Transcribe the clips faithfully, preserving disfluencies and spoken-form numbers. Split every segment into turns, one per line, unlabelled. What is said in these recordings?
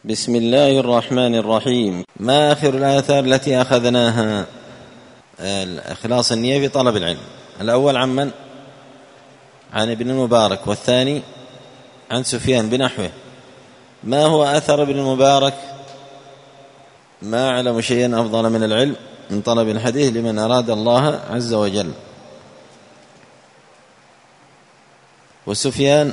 بسم الله الرحمن الرحيم. ما آخر الآثار التي أخذناها؟ الإخلاص النية في طلب العلم. الأول عن من؟ عن ابن المبارك، والثاني عن سفيان بنحوه. ما هو أثر ابن المبارك؟ ما أعلم شيئا أفضل من العلم من طلب الحديث لمن أراد الله عز وجل. وسفيان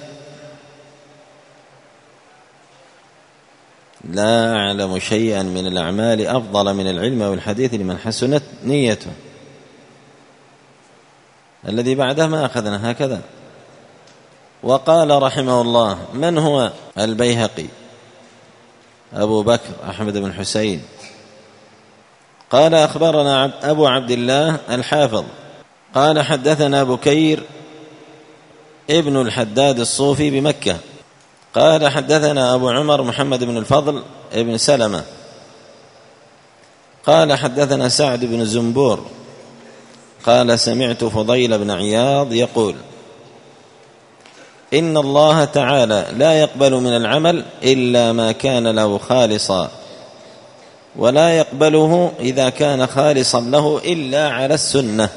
لا أعلم شيئا من الأعمال أفضل من العلم والحديث لمن حسنت نيته. الذي بعده ما أخذنا هكذا. وقال رحمه الله: من هو؟ البيهقي أبو بكر أحمد بن حسين. قال: أخبرنا أبو عبد الله الحافظ قال: حدثنا بكير ابن الحداد الصوفي بمكة قال: حدثنا أبو عمر محمد بن الفضل ابن سلمة قال: حدثنا سعد بن زنبور قال: سمعت فضيل بن عياض يقول: إن الله تعالى لا يقبل من العمل إلا ما كان له خالصا، ولا يقبله إذا كان خالصا له إلا على السنة.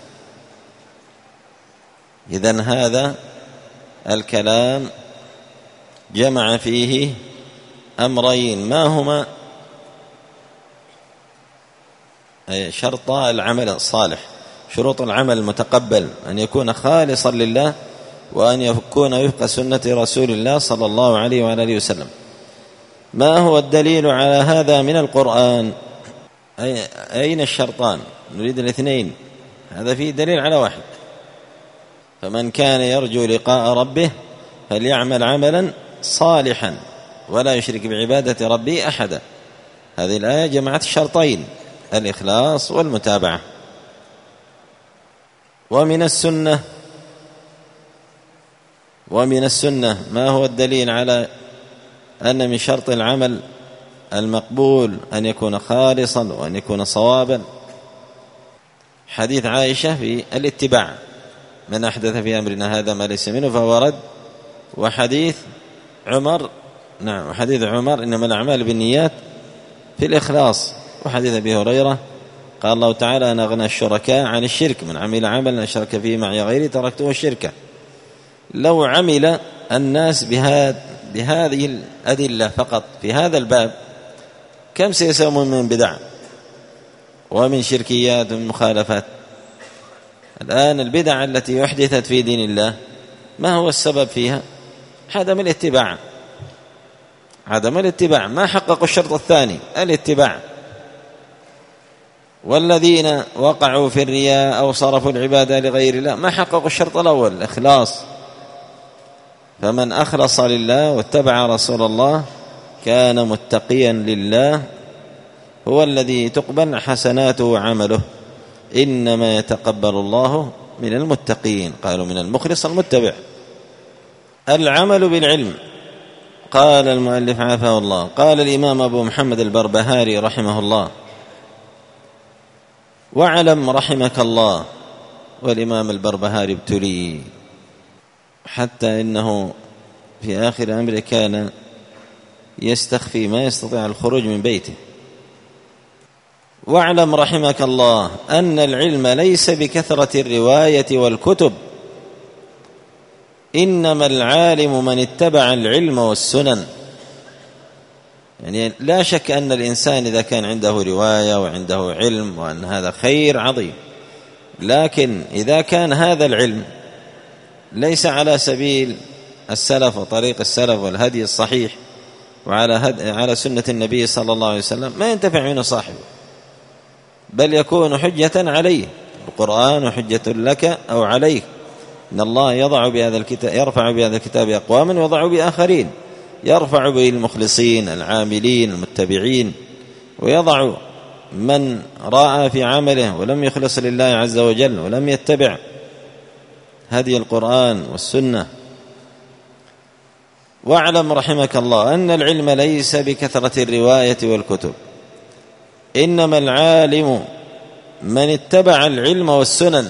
إذن هذا الكلام جمع فيه أمرين، ما هما؟ شرط العمل الصالح، شروط العمل المتقبل: أن يكون خالصا لله، وأن يكون وفق سنة رسول الله صلى الله عليه وآله وسلم. ما هو الدليل على هذا من القرآن؟ أين الشرطان؟ نريد الاثنين، هذا فيه دليل على واحد. فمن كان يرجو لقاء ربه فليعمل عملا صالحا ولا يشرك بعبادة ربه أحدا. هذه الآية جمعت الشرطين: الإخلاص والمتابعة. ومن السنة ومن السنة ما هو الدليل على أن من شرط العمل المقبول أن يكون خالصا وأن يكون صوابا؟ حديث عائشة في الاتباع: من أحدث في أمرنا هذا ما ليس منه فهو رد. وحديث عمر نعم وحديث عمر: إنما الأعمال بالنيات في الإخلاص. وحديث أبي هريرة: قال الله تعالى: أنا أغنى الشركاء عن الشرك، من عمل عملا أشرك فيه معي غيري تركته الشركة. لو عمل الناس بهذه الأدلة فقط في هذا الباب كم سيسومون من بدع ومن شركيات ومن مخالفات. الآن البدع التي أحدثت في دين الله ما هو السبب فيها؟ عدم الاتباع عدم الاتباع ما حققوا الشرط الثاني الاتباع. والذين وقعوا في الرياء أو صرفوا العبادة لغير الله ما حققوا الشرط الأول الإخلاص. فمن أخلص لله واتبع رسول الله كان متقيا لله هو الذي تقبل حسناته وعمله. إنما يتقبل الله من المتقين، قالوا من المخلص المتبع. العمل بالعلم. قال المؤلف عافاه الله: قال الإمام أبو محمد البربهاري رحمه الله: واعلم رحمك الله. والإمام البربهاري ابتلي حتى إنه في آخر أمره كان يستخفي ما يستطيع الخروج من بيته. واعلم رحمك الله أن العلم ليس بكثرة الرواية والكتب، إنما العالم من اتبع العلم والسنن. يعني لا شك أن الإنسان إذا كان عنده رواية وعنده علم وأن هذا خير عظيم، لكن إذا كان هذا العلم ليس على سبيل السلف وطريق السلف والهدي الصحيح وعلى هد... على سنة النبي صلى الله عليه وسلم ما ينتفع منه صاحبه، بل يكون حجة عليه. القرآن حجة لك أو عليك. إن الله يضع بهذا الكتاب يرفع بهذا الكتاب أقواما ويضع بآخرين، يرفع به المخلصين العاملين المتبعين، ويضع من راى في عمله ولم يخلص لله عز وجل ولم يتبع هدي القرآن والسنة. واعلم رحمك الله أن العلم ليس بكثرة الرواية والكتب، إنما العالم من اتبع العلم والسنن.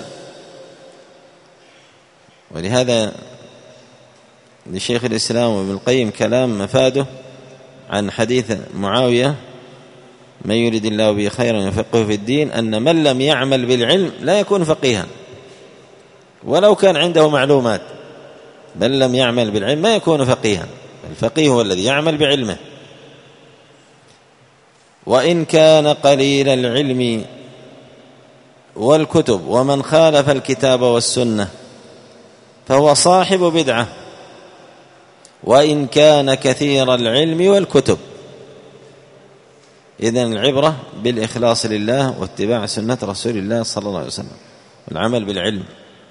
ولهذا لشيخ الإسلام وابن القيم كلام مفاده عن حديث معاوية من يريد الله به خيرا يفقهه في الدين أن من لم يعمل بالعلم لا يكون فقيها ولو كان عنده معلومات. من لم يعمل بالعلم ما يكون فقيها، الفقيه هو الذي يعمل بعلمه. وإن كان قليل العلم والكتب ومن خالف الكتاب والسنة فهو صاحب بدعة، وإن كان كثير العلم والكتب. إذن العبرة بالإخلاص لله واتباع سنة رسول الله صلى الله عليه وسلم والعمل بالعلم،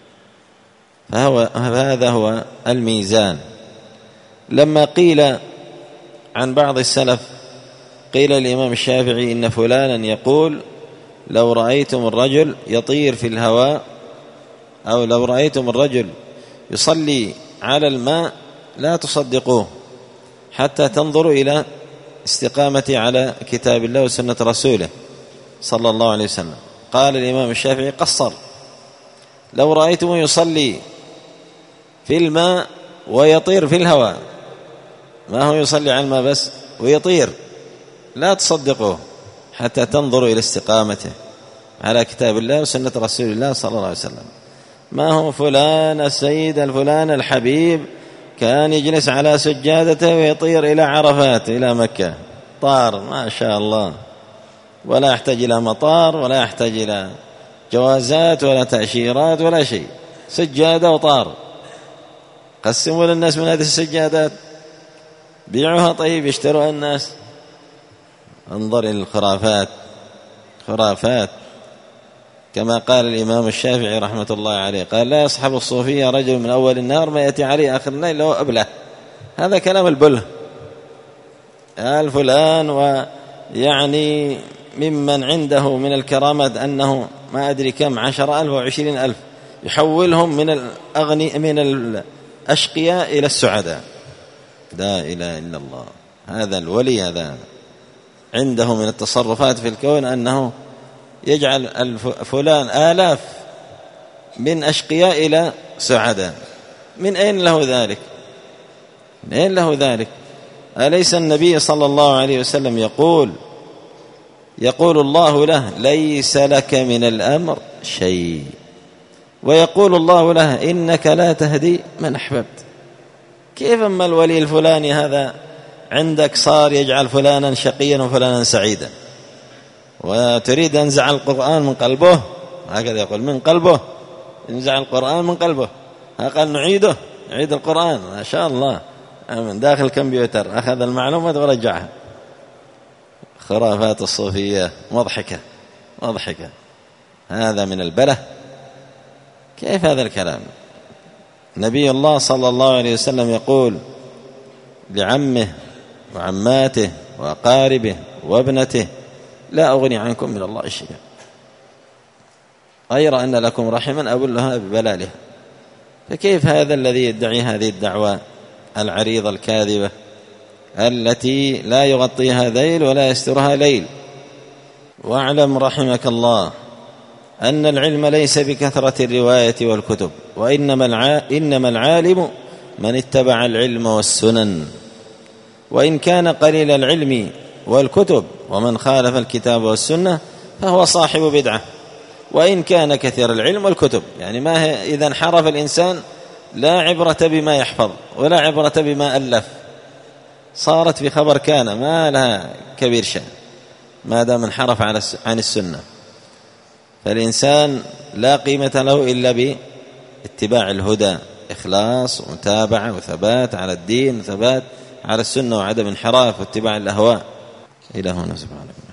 فهو هذا هو الميزان. لما قيل عن بعض السلف، قيل الإمام الشافعي إن فلانا يقول لو رأيتم الرجل يطير في الهواء أو لو رأيتم الرجل يصلي على الماء لا تصدقوه حتى تنظروا إلى استقامة على كتاب الله وسنة رسوله صلى الله عليه وسلم. قال الإمام الشافعي قصر، لو رأيتم يصلي في الماء ويطير في الهواء، ما هو يصلي على الماء بس ويطير، لا تصدقوه حتى تنظروا إلى استقامته على كتاب الله وسنة رسول الله صلى الله عليه وسلم. ما هو فلان السيد الفلان الحبيب كان يجلس على سجادته ويطير إلى عرفات إلى مكة، طار ما شاء الله، ولا يحتاج إلى مطار ولا يحتاج إلى جوازات ولا تأشيرات ولا شيء، سجادة وطار. قسموا للناس من هذه السجادات، بيعوها طيب يشتروها الناس. انظر إلى الخرافات، خرافات. كما قال الإمام الشافعي رحمة الله عليه، قال لا يصحب الصوفية رجل من أول النهار ما يأتي عليه آخر الليل له أبله. هذا كلام البله. قال فلان ويعني ممن عنده من الكرامات أنه ما أدري كم عشر ألف وعشرين ألف يحولهم من الأغني من الأشقياء إلى السعداء. لا إله إلا الله. هذا الولي هذا عنده من التصرفات في الكون أنه يجعل فلان آلاف من أشقياء إلى سعداء. من أين له ذلك؟ من أين له ذلك؟ أليس النبي صلى الله عليه وسلم يقول يقول الله له ليس لك من الأمر شيء، ويقول الله له إنك لا تهدي من أحببت. كيف أما الولي الفلاني هذا عندك صار يجعل فلانا شقيا وفلانا سعيدا، وتريد أن ينزع القرآن من قلبه؟ هكذا يقول من قلبه، ينزع القرآن من قلبه. قال نعيده، نعيد القرآن. ما شاء الله، من داخل الكمبيوتر أخذ المعلومات ورجعها. خرافات الصوفية مضحكة مضحكة. هذا من البلة. كيف هذا الكلام؟ نبي الله صلى الله عليه وسلم يقول لعمه وعماته وأقاربه وابنته لا أغني عنكم من الله شيئا غير أن لكم رحما أبلها ببلالها. فكيف هذا الذي يدعي هذه الدعوة العريضة الكاذبة التي لا يغطيها ذيل ولا يسترها ليل؟ واعلم رحمك الله أن العلم ليس بكثرة الرواية والكتب، وإنما إنما العالم من اتبع العلم والسنن. وإن كان قليل العلم والكتب ومن خالف الكتاب والسنة فهو صاحب بدعة، وإن كان كثير العلم والكتب. يعني ما هي إذا انحرف الإنسان لا عبرة بما يحفظ ولا عبرة بما ألف، صارت في خبر كان ما لها كبير شأن ما دام انحرف عن السنة. فالإنسان لا قيمة له إلا باتباع الهدى، إخلاص ومتابعة وثبات على الدين وثبات على السنة وعدم انحراف واتباع الأهواء. إلى هنا سبحانه.